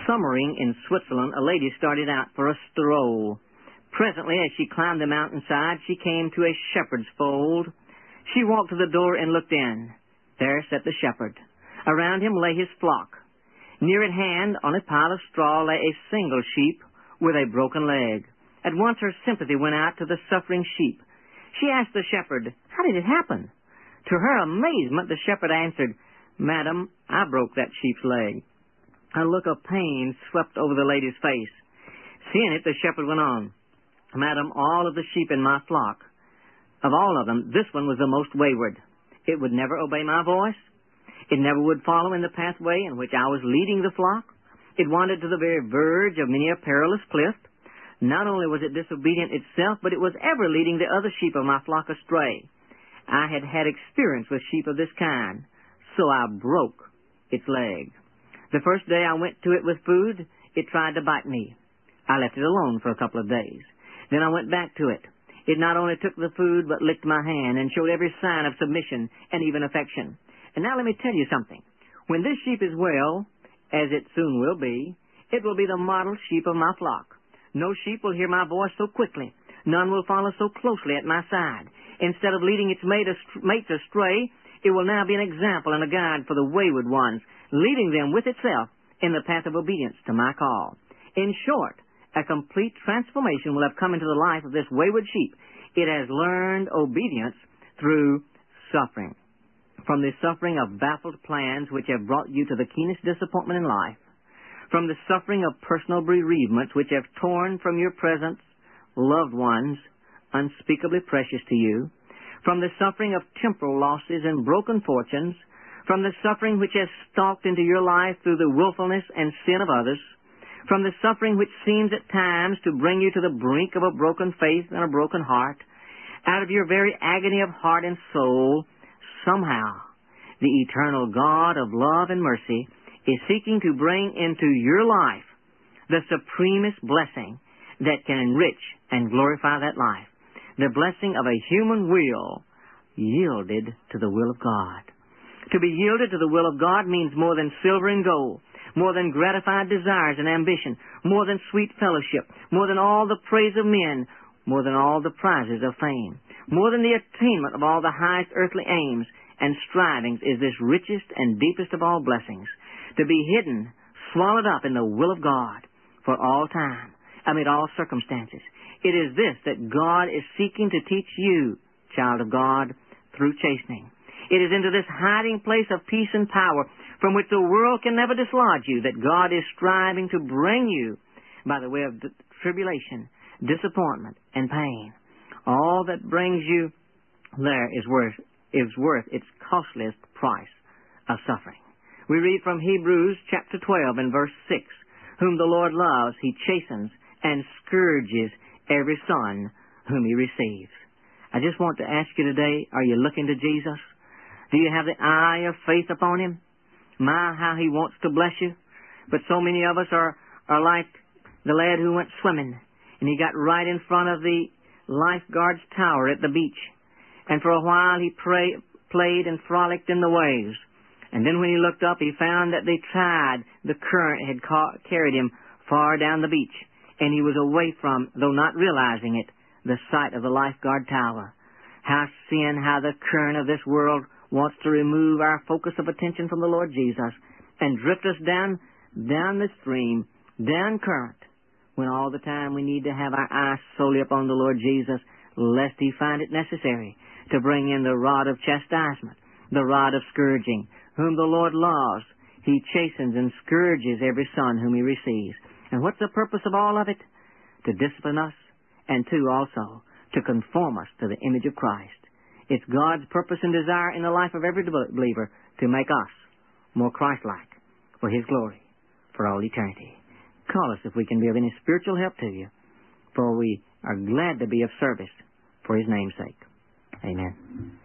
Summering in Switzerland, a lady started out for a stroll. Presently, as she climbed the mountainside, she came to a shepherd's fold. She walked to the door and looked in. There sat the shepherd. Around him lay his flock. Near at hand, on a pile of straw, lay a single sheep with a broken leg. At once her sympathy went out to the suffering sheep. She asked the shepherd, "How did it happen?" To her amazement, the shepherd answered, "Madam, I broke that sheep's leg." A look of pain swept over the lady's face. Seeing it, the shepherd went on, "Madam, all of the sheep in my flock, of all of them, this one was the most wayward. It would never obey my voice. It never would follow in the pathway in which I was leading the flock. It wandered to the very verge of many a perilous cliff. Not only was it disobedient itself, but it was ever leading the other sheep of my flock astray. I had had experience with sheep of this kind, so I broke its leg. The first day I went to it with food, it tried to bite me. I left it alone for a couple of days. Then I went back to it. It not only took the food, but licked my hand and showed every sign of submission and even affection. And now let me tell you something. When this sheep is well, as it soon will be, it will be the model sheep of my flock. No sheep will hear my voice so quickly. None will follow so closely at my side. Instead of leading its mates astray, it will now be an example and a guide for the wayward ones, leading them with itself in the path of obedience to my call. In short, a complete transformation will have come into the life of this wayward sheep. It has learned obedience through suffering. From the suffering of baffled plans which have brought you to the keenest disappointment in life, from the suffering of personal bereavements which have torn from your presence loved ones unspeakably precious to you, from the suffering of temporal losses and broken fortunes, from the suffering which has stalked into your life through the willfulness and sin of others, from the suffering which seems at times to bring you to the brink of a broken faith and a broken heart, out of your very agony of heart and soul, somehow the eternal God of love and mercy is seeking to bring into your life the supremest blessing that can enrich and glorify that life, the blessing of a human will yielded to the will of God. To be yielded to the will of God means more than silver and gold, more than gratified desires and ambition, more than sweet fellowship, more than all the praise of men, more than all the prizes of fame, more than the attainment of all the highest earthly aims and strivings is this richest and deepest of all blessings, to be hidden, swallowed up in the will of God for all time, amid all circumstances. It is this that God is seeking to teach you, child of God, through chastening. It is into this hiding place of peace and power from which the world can never dislodge you that God is striving to bring you by the way of tribulation, disappointment, and pain. All that brings you there is worth its costliest price of suffering. We read from Hebrews chapter 12 and verse 6, "Whom the Lord loves, He chastens and scourges every son whom He receives." I just want to ask you today, are you looking to Jesus? Do you have the eye of faith upon Him? My, how He wants to bless you. But so many of us are like the lad who went swimming, and he got right in front of the lifeguard's tower at the beach. And for a while he played and frolicked in the waves. And then when he looked up, he found that the current had carried him far down the beach, and he was away from, though not realizing it, the sight of the lifeguard tower. How the current of this world wants to remove our focus of attention from the Lord Jesus and drift us down the stream, down current, when all the time we need to have our eyes solely upon the Lord Jesus, lest He find it necessary to bring in the rod of chastisement, the rod of scourging. Whom the Lord loves, He chastens and scourges every son whom He receives. And what's the purpose of all of it? To discipline us, and also to conform us to the image of Christ. It's God's purpose and desire in the life of every believer to make us more Christ-like for His glory for all eternity. Call us if we can be of any spiritual help to you, for we are glad to be of service for His name's sake. Amen.